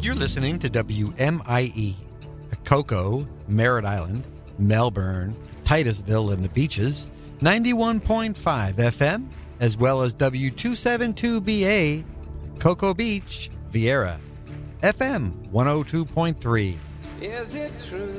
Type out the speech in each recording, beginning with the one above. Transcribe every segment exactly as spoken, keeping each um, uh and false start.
You're listening to W M I E, Cocoa, Merritt Island, Melbourne, Titusville, and the Beaches, ninety-one point five F M, as well as W two seventy-two B A, Cocoa Beach, Vieira, F M one oh two point three. Is it true?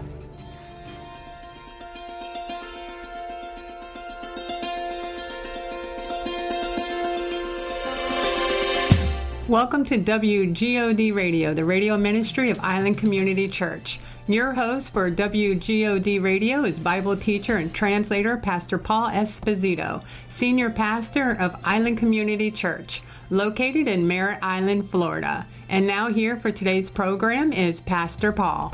Welcome to W G O D Radio, the radio ministry of Island Community Church. Your host for W G O D Radio is Bible teacher and translator Pastor Paul Esposito, senior pastor of Island Community Church, located in Merritt Island, Florida. And now here for today's program is Pastor Paul.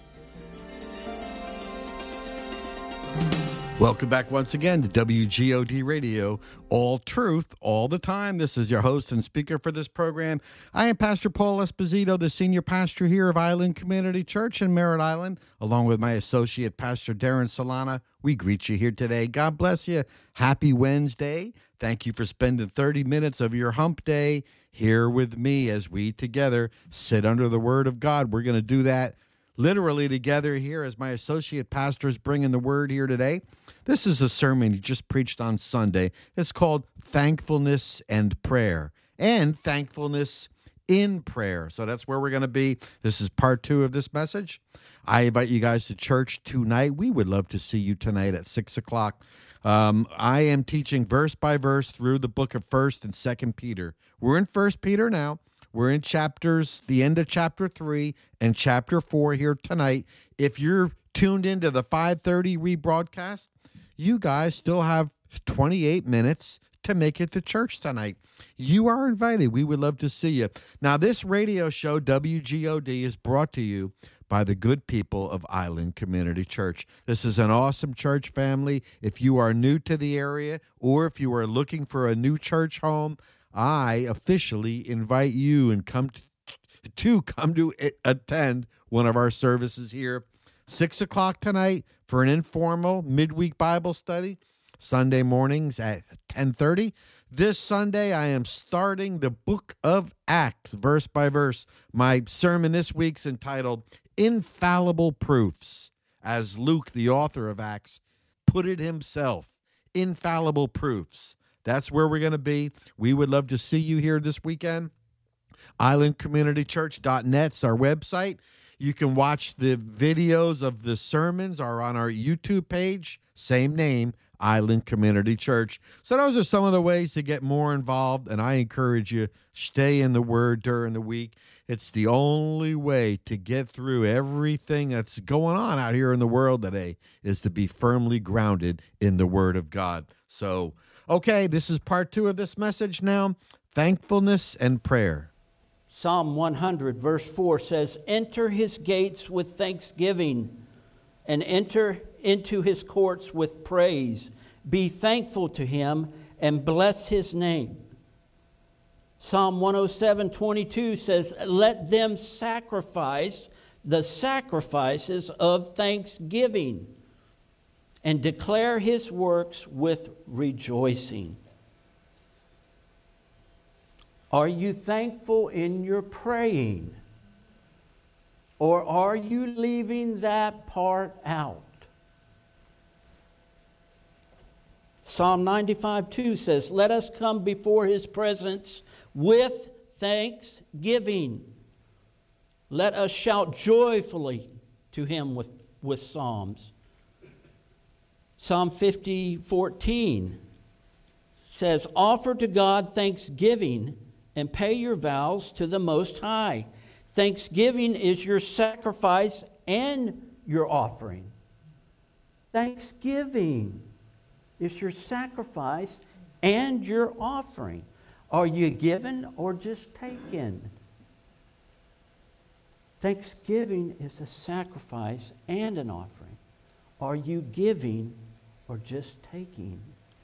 Welcome back once again to W G O D Radio, all truth, all the time. This is your host and speaker for this program. I am Pastor Paul Esposito, the senior pastor here of Island Community Church in Merritt Island, along with my associate, Pastor Darren Solana. We greet you here today. God bless you. Happy Wednesday. Thank you for spending thirty minutes of your hump day here with me as we together sit under the Word of God. We're going to do that literally together here as my associate pastor is bringing the word here today. This is a sermon he just preached on Sunday. It's called Thankfulness and Prayer, and Thankfulness in Prayer. So that's where we're going to be. This is part two of this message. I invite you guys to church tonight. We would love to see you tonight at six o'clock. Um, I am teaching verse by verse through the book of First and Second Peter. We're in First Peter now. We're in chapters, the end of chapter three and chapter four here tonight. If you're tuned into the five thirty rebroadcast, you guys still have twenty-eight minutes to make it to church tonight. You are invited. We would love to see you. Now, this radio show, W G O D, is brought to you by the good people of Island Community Church. This is an awesome church family. If you are new to the area or if you are looking for a new church home, I officially invite you and come to, to come to attend one of our services here. Six o'clock tonight for an informal midweek Bible study. Sunday mornings at ten thirty. This Sunday, I am starting the book of Acts, verse by verse. My sermon this week's entitled Infallible Proofs, as Luke, the author of Acts, put it himself. Infallible Proofs. That's where we're going to be. We would love to see you here this weekend. island community church dot net's our website. You can watch the videos of the sermons are on our YouTube page. Same name, Island Community Church. So those are some of the ways to get more involved, and I encourage you, stay in the Word during the week. It's the only way to get through everything that's going on out here in the world today is to be firmly grounded in the Word of God. So, okay, this is part two of this message now, thankfulness and prayer. Psalm one hundred, verse four says, "Enter his gates with thanksgiving and enter into his courts with praise. Be thankful to him and bless his name." Psalm one oh seven, twenty-two says, "Let them sacrifice the sacrifices of thanksgiving and declare his works with rejoicing." Are you thankful in your praying? Or are you leaving that part out? Psalm ninety-five, two says, "Let us come before his presence with thanksgiving. Let us shout joyfully to him with, with psalms." Psalm fifty, fourteen says, "Offer to God thanksgiving and pay your vows to the Most High." Thanksgiving is your sacrifice and your offering. Thanksgiving is your sacrifice and your offering. Are you giving or just taking? Thanksgiving is a sacrifice and an offering. Are you giving or just taking?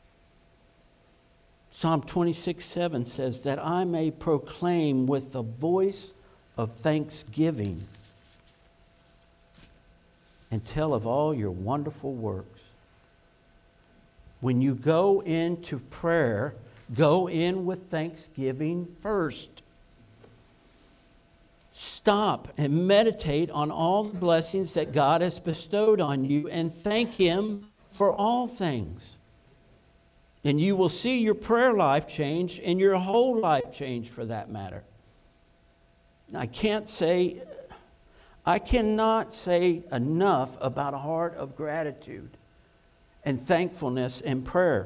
Psalm twenty-six, seven says, "That I may proclaim with the voice of thanksgiving and tell of all your wonderful works." When you go into prayer, go in with thanksgiving first. Stop and meditate on all the blessings that God has bestowed on you and thank Him for all things. And you will see your prayer life change and your whole life change for that matter. I can't say, I cannot say enough about a heart of gratitude and thankfulness and prayer.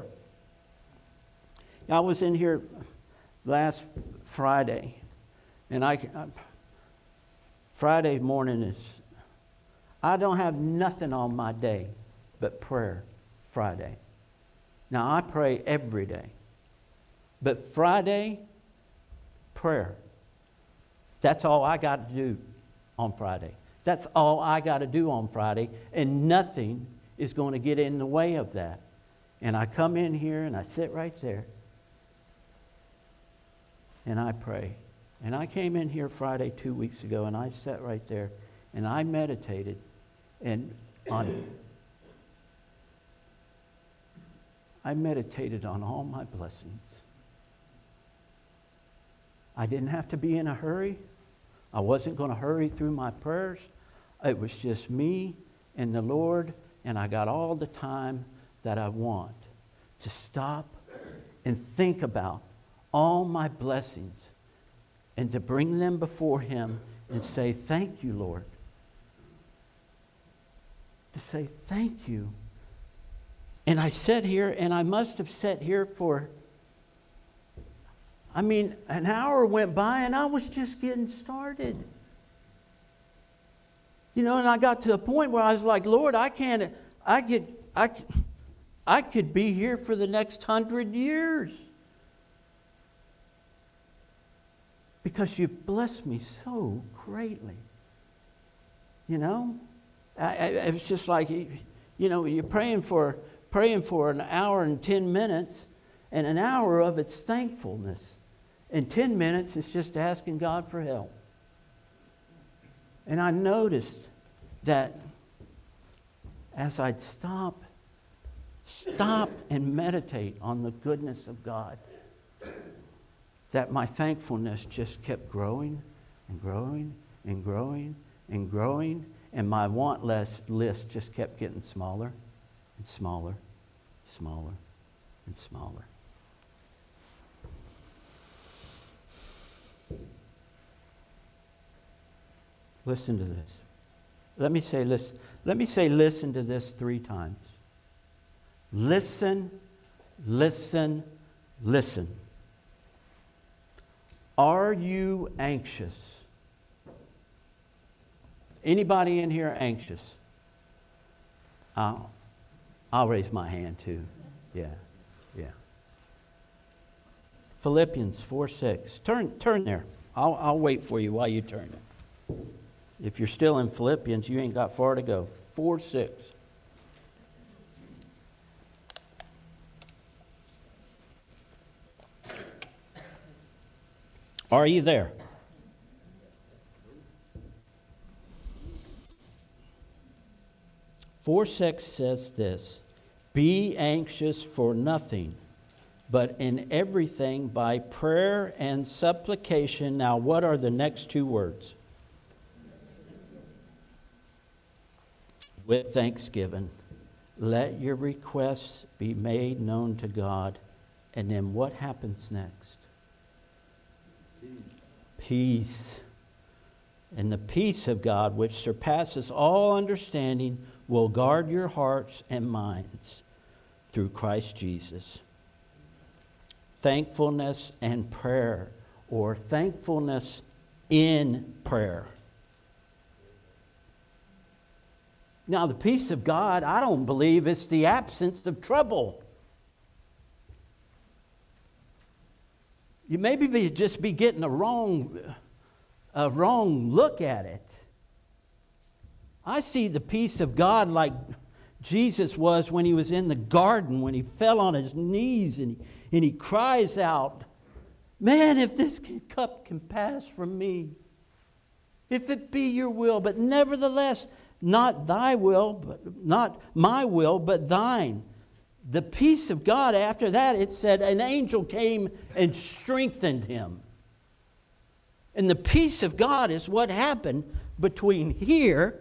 I was in here last Friday, and I, I Friday morning is, I don't have nothing on my day but prayer Friday. Now, I pray every day. But Friday, prayer. That's all I got to do on Friday. That's all I got to do on Friday. And nothing is going to get in the way of that. And I come in here and I sit right there. And I pray. And I came in here Friday two weeks ago and I sat right there and I meditated and on I meditated on all my blessings. I didn't have to be in a hurry. I wasn't going to hurry through my prayers. It was just me and the Lord, and I got all the time that I want to stop and think about all my blessings and to bring them before Him and say, thank you, Lord. To say, thank you. And I sat here, and I must have sat here for, I mean, an hour went by, and I was just getting started. You know, and I got to a point where I was like, Lord, I can't, I could, I, I could be here for the next hundred years. Because you've blessed me so greatly. You know? I, I, it was just like, you know, you're praying for praying for an hour and ten minutes, and an hour of it's thankfulness. And ten minutes is just asking God for help. And I noticed that as I'd stop, stop and meditate on the goodness of God, that my thankfulness just kept growing and growing and growing and growing, and my want list list just kept getting smaller and smaller, smaller and smaller. Listen to this. Let me say listen. Let me say listen to this three times. Listen, listen, listen. Are you anxious? Anybody in here anxious? I'll, I'll raise my hand too. Yeah, yeah. Philippians four six. Turn, turn there. I'll, I'll wait for you while you turn it. If you're still in Philippians, you ain't got far to go. four six. Are you there? four six says this, be anxious for nothing, but in everything by prayer and supplication. Now, what are the next two words? With thanksgiving, let your requests be made known to God. And then what happens next? Peace. Peace. And the peace of God, which surpasses all understanding, will guard your hearts and minds through Christ Jesus. Thankfulness and prayer, or thankfulness in prayer. Now, the peace of God, I don't believe it's the absence of trouble. You maybe be just be getting a wrong, a wrong look at it. I see the peace of God like Jesus was when he was in the garden, when he fell on his knees and he, and he cries out, man, if this cup can pass from me, if it be your will, but nevertheless, not thy will, but not my will, but thine. The peace of God, after that, it said an angel came and strengthened him. And the peace of God is what happened between here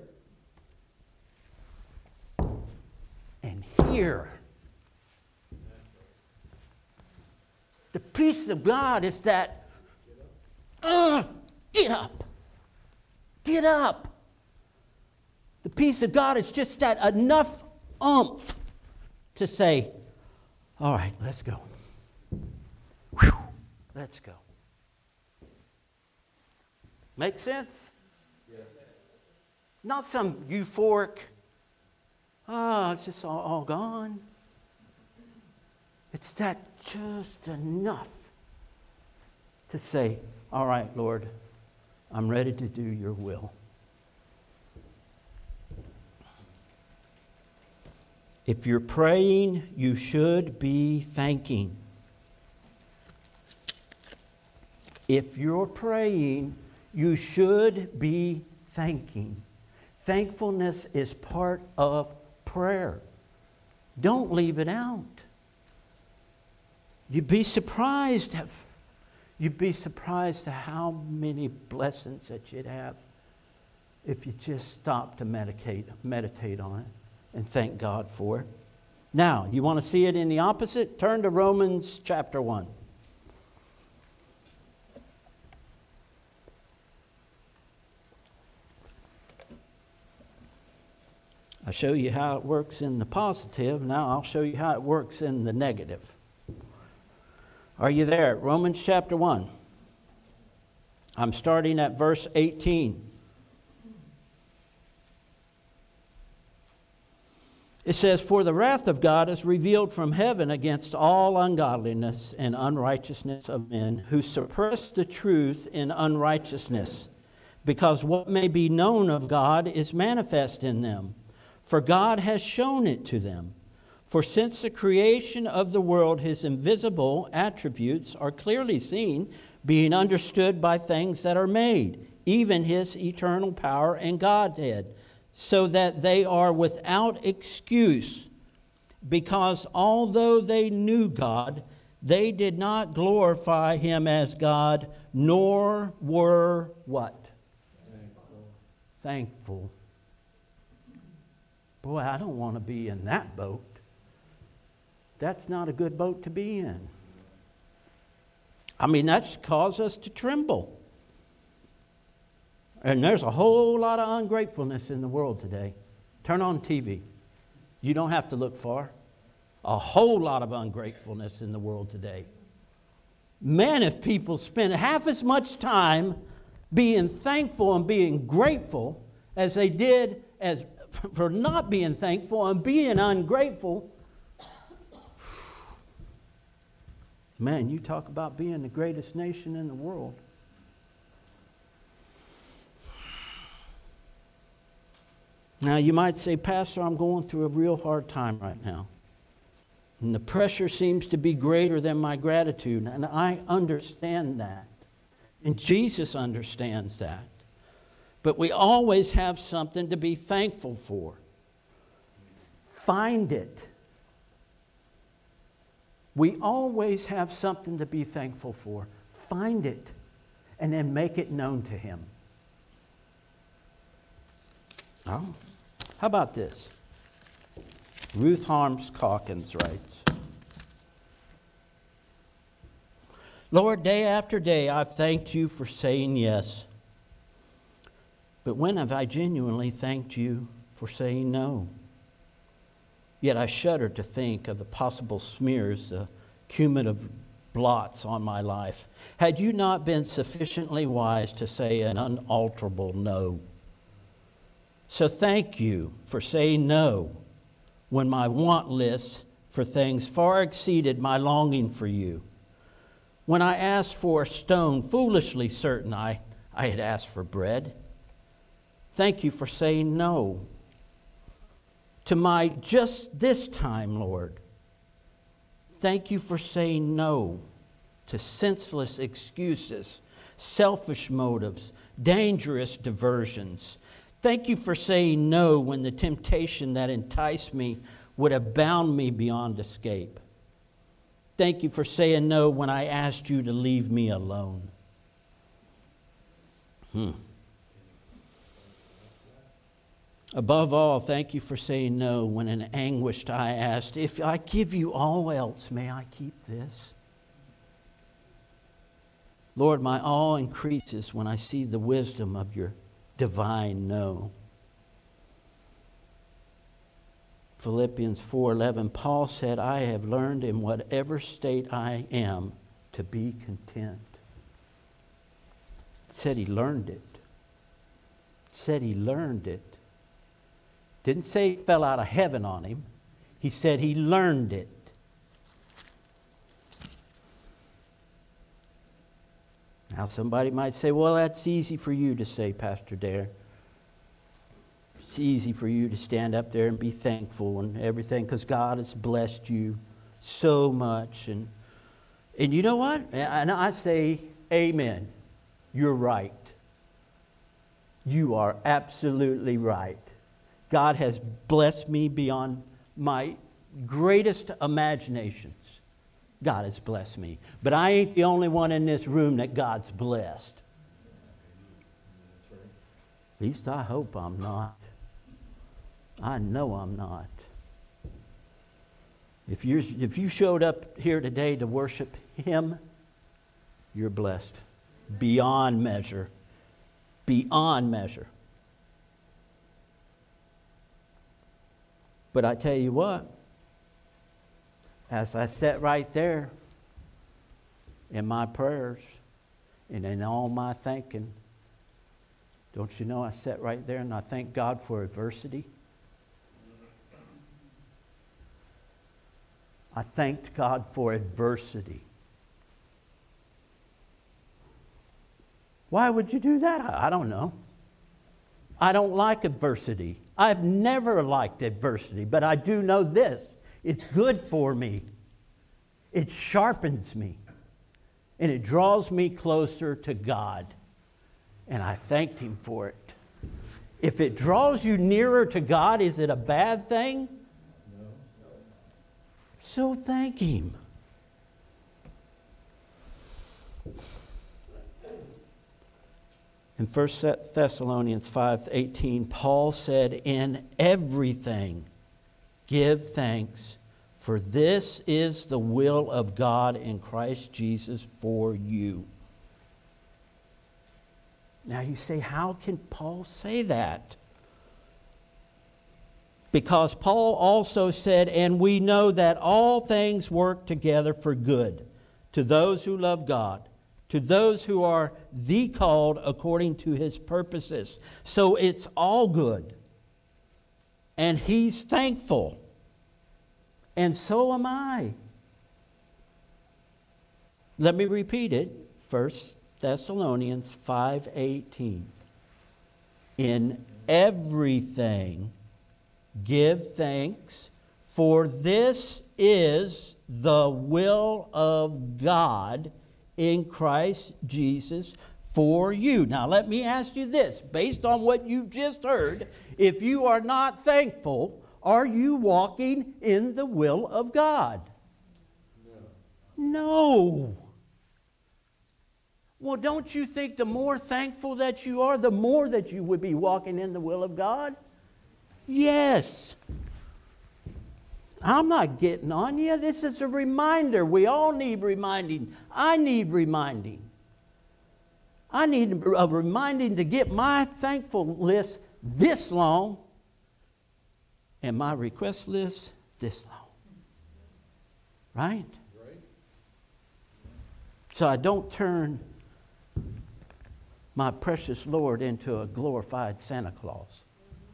and here. The peace of God is that, uh, get up. Get up. The peace of God is just that enough oomph to say, all right, let's go. Whew, let's go. Make sense? Yes. Not some euphoric, ah, oh, it's just all, all gone. It's that just enough to say, all right, Lord, I'm ready to do your will. If you're praying, you should be thanking. If you're praying, you should be thanking. Thankfulness is part of prayer. Don't leave it out. You'd be surprised at, you'd be surprised at how many blessings that you'd have if you just stop to meditate, meditate on it and thank God for it. Now, you want to see it in the opposite? Turn to Romans chapter one. I show you how it works in the positive. Now I'll show you how it works in the negative. Are you there? Romans chapter one. I'm starting at verse eighteen. It says, "For the wrath of God is revealed from heaven against all ungodliness and unrighteousness of men who suppress the truth in unrighteousness, because what may be known of God is manifest in them. For God has shown it to them. For since the creation of the world, his invisible attributes are clearly seen, being understood by things that are made, even his eternal power and Godhead, so that they are without excuse. Because although they knew God, they did not glorify him as God, nor were what? Thankful. Thankful. Boy, I don't want to be in that boat. That's not a good boat to be in. I mean, that should cause us to tremble. And there's a whole lot of ungratefulness in the world today. Turn on T V. You don't have to look far. A whole lot of ungratefulness in the world today. Man, if people spend half as much time being thankful and being grateful as they did as for not being thankful and being ungrateful, man, you talk about being the greatest nation in the world. Now, you might say, Pastor, I'm going through a real hard time right now. And the pressure seems to be greater than my gratitude. And I understand that. And Jesus understands that. But we always have something to be thankful for. Find it. We always have something to be thankful for. Find it. And then make it known to him. Oh, how about this? Ruth Harms Calkins writes, Lord, day after day I've thanked you for saying yes. But when have I genuinely thanked you for saying no? Yet I shudder to think of the possible smears, the cumulative blots on my life, had you not been sufficiently wise to say an unalterable no. So thank you for saying no when my want list for things far exceeded my longing for you. When I asked for a stone, foolishly certain I, I had asked for bread. Thank you for saying no to my just this time, Lord. Thank you for saying no to senseless excuses, selfish motives, dangerous diversions. Thank you for saying no when the temptation that enticed me would have bound me beyond escape. Thank you for saying no when I asked you to leave me alone. Hmm. Above all, thank you for saying no when in anguish I asked, if I give you all else, may I keep this? Lord, my awe increases when I see the wisdom of your divine no. Philippians four eleven, Paul said, I have learned in whatever state I am to be content. It said he learned it. It said he learned it. Didn't say it fell out of heaven on him. He said he learned it. Now somebody might say, well, that's easy for you to say, Pastor Dare. It's easy for you to stand up there and be thankful and everything because God has blessed you so much. And, and you know what? And I say, amen. You're right. You are absolutely right. God has blessed me beyond my greatest imaginations. God has blessed me. But I ain't the only one in this room that God's blessed. At least I hope I'm not. I know I'm not. If you if you showed up here today to worship Him, you're blessed. Beyond measure. Beyond measure. But I tell you what, as I sat right there in my prayers and in all my thinking, don't you know I sat right there and I thank God for adversity? I thanked God for adversity. Why would you do that? I don't know. I don't like adversity. I've never liked adversity, but I do know this. It's good for me. It sharpens me. And it draws me closer to God. And I thanked Him for it. If it draws you nearer to God, is it a bad thing? No. So thank Him. In First Thessalonians five eighteen, Paul said, in everything give thanks, for this is the will of God in Christ Jesus for you. Now you say, how can Paul say that? Because Paul also said, and we know that all things work together for good to those who love God, to those who are the called according to His purposes. So it's all good. And he's thankful. And so am I. Let me repeat it. First Thessalonians five eighteen. In everything give thanks, for this is the will of God in Christ Jesus for you. Now let me ask you this, based on what you just heard, if you are not thankful, are you walking in the will of God? No. No. Well, don't you think the more thankful that you are, the more that you would be walking in the will of God? Yes. I'm not getting on you. This is a reminder. We all need reminding. I need reminding. I need a reminding to get my thankful list this long and my request list this long. Right? Right. So I don't turn my precious Lord into a glorified Santa Claus.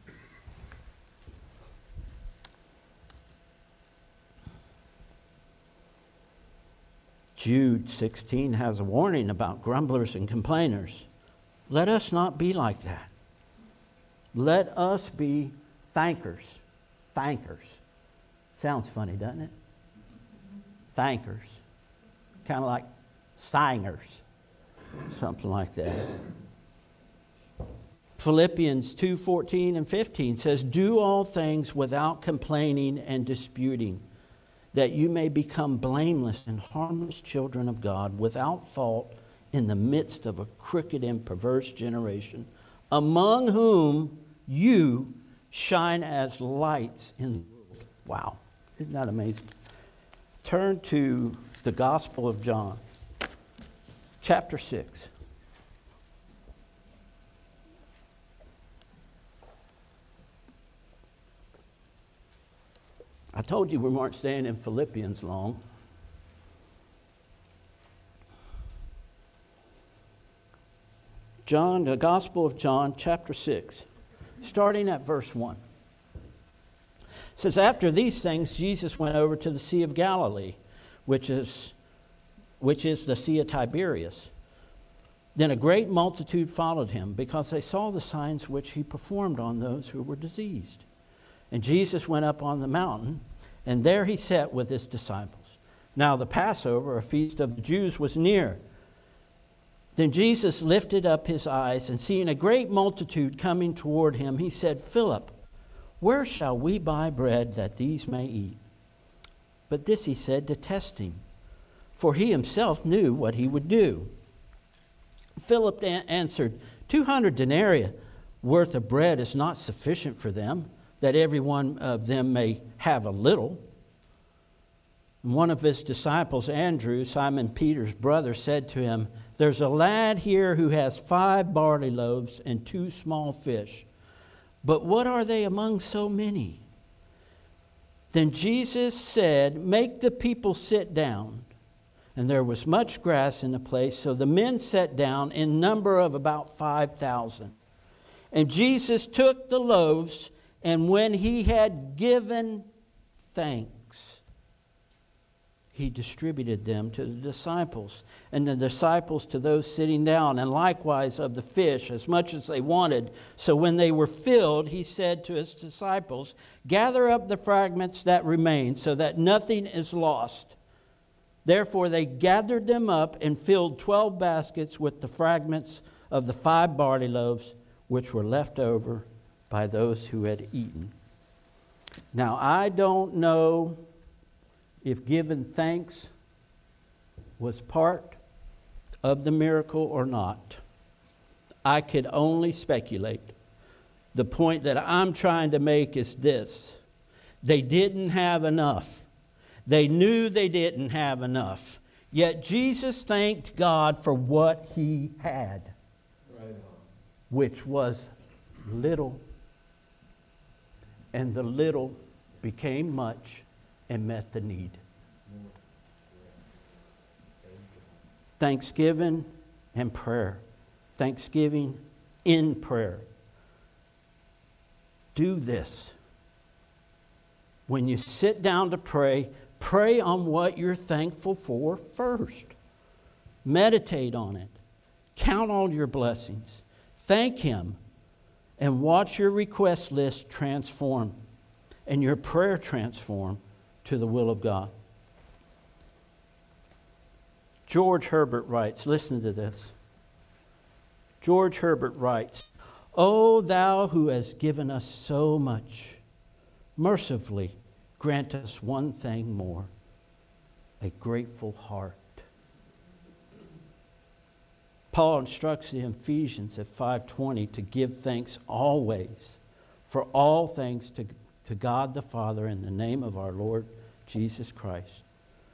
Jude sixteen has a warning about grumblers and complainers. Let us not be like that. Let us be thankers. Thankers. Sounds funny, doesn't it? Thankers. Kind of like singers. Something like that. Philippians two fourteen and fifteen says, do all things without complaining and disputing, that you may become blameless and harmless children of God, without fault in the midst of a crooked and perverse generation, among whom you shine as lights in the world. Wow, isn't that amazing? Turn to the Gospel of John, chapter six. I told you we weren't staying in Philippians long. John, the Gospel of John, chapter six, starting at verse one. It says, after these things, Jesus went over to the Sea of Galilee, which is, which is the Sea of Tiberias. Then a great multitude followed him, because they saw the signs which he performed on those who were diseased. And Jesus went up on the mountain, and there he sat with his disciples. Now the Passover, a feast of the Jews, was near. Then Jesus lifted up his eyes, and seeing a great multitude coming toward him, he said, Philip, where shall we buy bread that these may eat? But this he said to test him, for he himself knew what he would do. Philip answered, Two hundred denarii worth of bread is not sufficient for them, that every one of them may have a little. And one of his disciples, Andrew, Simon Peter's brother, said to him, There's a lad here who has five barley loaves and two small fish. But what are they among so many? Then Jesus said, Make the people sit down. And there was much grass in the place, so the men sat down in number of about five thousand. And Jesus took the loaves, and when he had given thanks, he distributed them to the disciples, and the disciples to those sitting down, and likewise of the fish, as much as they wanted. So when they were filled, he said to his disciples, Gather up the fragments that remain, so that nothing is lost. Therefore they gathered them up and filled twelve baskets with the fragments of the five barley loaves, which were left over by those who had eaten. Now I don't know if giving thanks was part of the miracle or not. I could only speculate. The point that I'm trying to make is this. They didn't have enough. They knew they didn't have enough. Yet Jesus thanked God for what he had, right, which was little. And the little became much and met the need. Thanksgiving and prayer. Thanksgiving in prayer. Do this. When you sit down to pray, pray on what you're thankful for first. Meditate on it. Count all your blessings. Thank him. And watch your request list transform and your prayer transform to the will of God. George Herbert writes, listen to this. George Herbert writes, O thou who hast given us so much, mercifully grant us one thing more, a grateful heart. Paul instructs the Ephesians at five twenty to give thanks always for all things to, to God the Father in the name of our Lord Jesus Christ.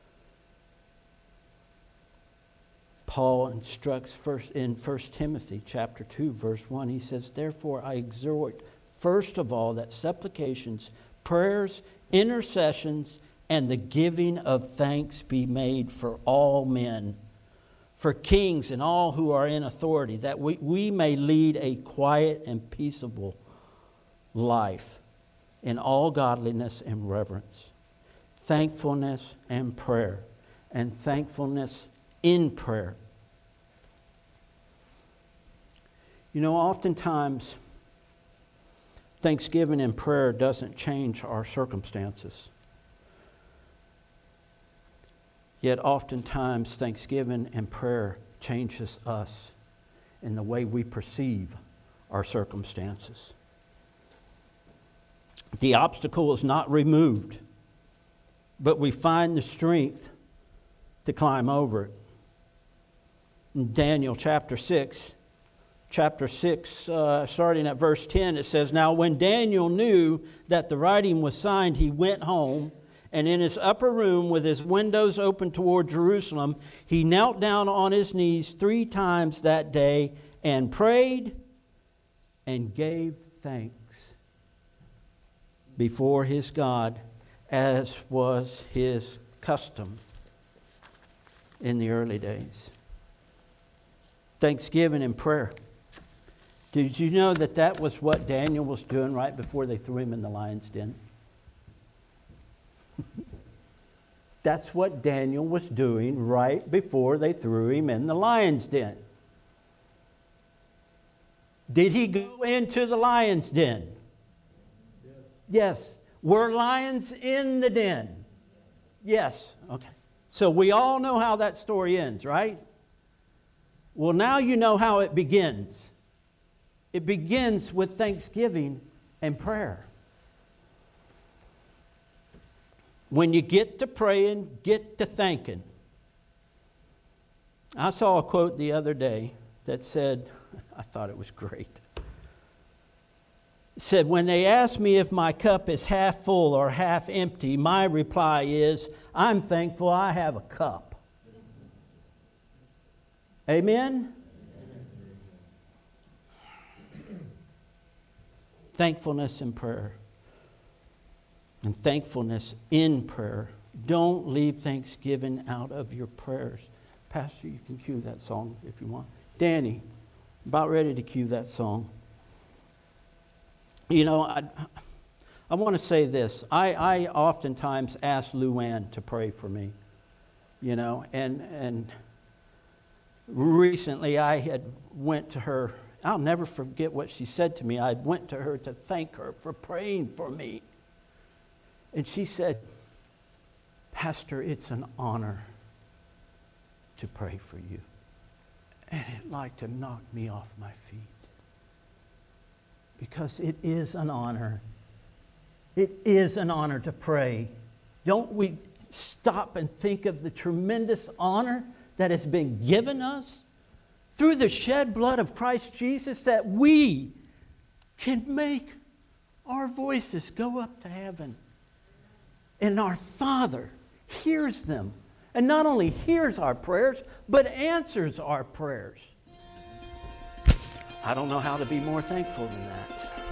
Paul instructs first in First Timothy chapter two, verse one. He says, Therefore I exhort first of all that supplications, prayers, intercessions, and the giving of thanks be made for all men, for kings and all who are in authority, that we, we may lead a quiet and peaceable life in all godliness and reverence, thankfulness and prayer, and thankfulness in prayer. You know, oftentimes, thanksgiving and prayer doesn't change our circumstances. Yet oftentimes thanksgiving and prayer changes us in the way we perceive our circumstances. The obstacle is not removed, but we find the strength to climb over it. In Daniel chapter six, chapter six, uh, starting at verse ten, it says, "Now when Daniel knew that the writing was signed, he went home, and in his upper room with his windows open toward Jerusalem, he knelt down on his knees three times that day and prayed and gave thanks before his God, as was his custom in the early days." Thanksgiving and prayer. Did you know that that was what Daniel was doing right before they threw him in the lion's den? That's what Daniel was doing right before they threw him in the lion's den. Did he go into the lion's den? Yes. Yes. Were lions in the den? Yes. Okay. So we all know how that story ends, right? Well, now you know how it begins. It begins with thanksgiving and prayer. When you get to praying, get to thanking. I saw a quote the other day that said, I thought it was great. It said, "When they ask me if my cup is half full or half empty, my reply is, I'm thankful I have a cup." Amen? Thankfulness in prayer. And thankfulness in prayer. Don't leave Thanksgiving out of your prayers. Pastor, you can cue that song if you want. Danny, about ready to cue that song. You know, I, I want to say this. I, I oftentimes ask Luann to pray for me. You know, and and recently I had went to her. I'll never forget what she said to me. I went to her to thank her for praying for me. And she said, "Pastor, it's an honor to pray for you." And it like to knock me off my feet. Because it is an honor. It is an honor to pray. Don't we stop and think of the tremendous honor that has been given us through the shed blood of Christ Jesus, that we can make our voices go up to heaven. And our Father hears them. And not only hears our prayers, but answers our prayers. I don't know how to be more thankful than that.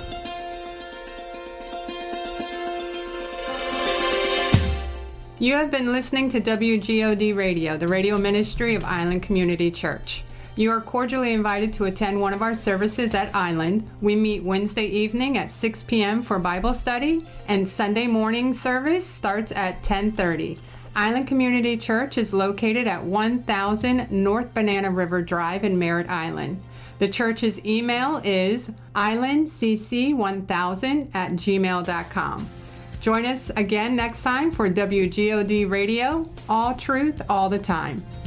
You have been listening to W G O D Radio, the radio ministry of Island Community Church. You are cordially invited to attend one of our services at Island. We meet Wednesday evening at six p.m. for Bible study, and Sunday morning service starts at ten thirty. Island Community Church is located at one thousand North Banana River Drive in Merritt Island. The church's email is island c c one thousand at gmail dot com. Join us again next time for W G O D Radio, all truth, all the time.